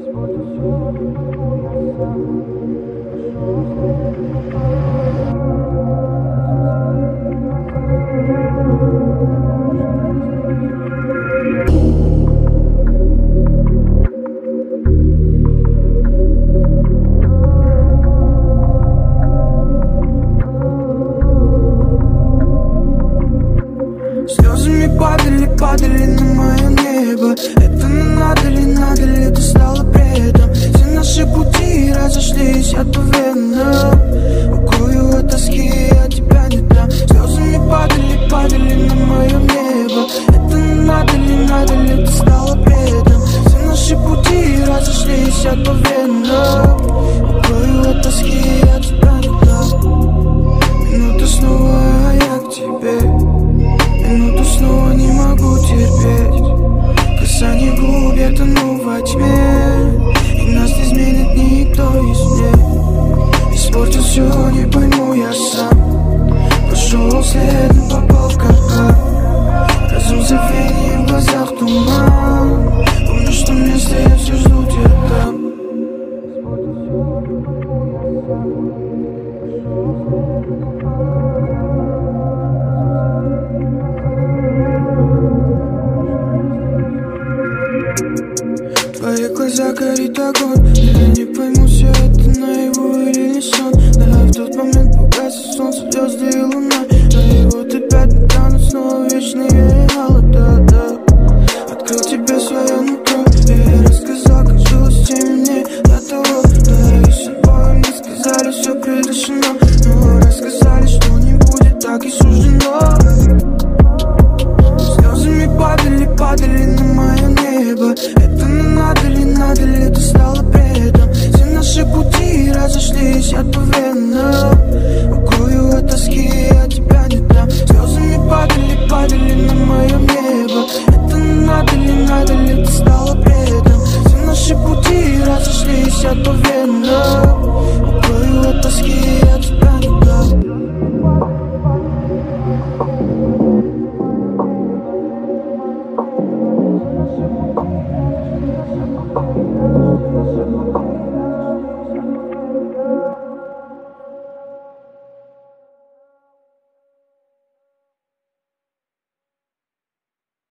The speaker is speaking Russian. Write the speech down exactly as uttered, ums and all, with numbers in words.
Слезами падали, падали на мое небо. Это не надо ли, надо ли, это стало бредом. Все наши пути разошлись откровенно. Укрою от тоски, я тебя не дам. Слезами падали, падали на мое небо. Это не надо ли, надо ли, это стало бредом. Все наши пути разошлись откровенно. Укрою от тоски, я тебя не дам. Минута снова, а я к тебе. Минуту снова не могу терпеть. Касание губ, я тону во тьме. И нас не изменит никто из мне. Испортил все, не пойму я сам. Пошел следом, попал в капкан. Разум забвение, в глазах туман. Помню, что место я все жду тебя там. Твои глаза горит огонь. Я не пойму, все это наяву или не сон. Да, в тот момент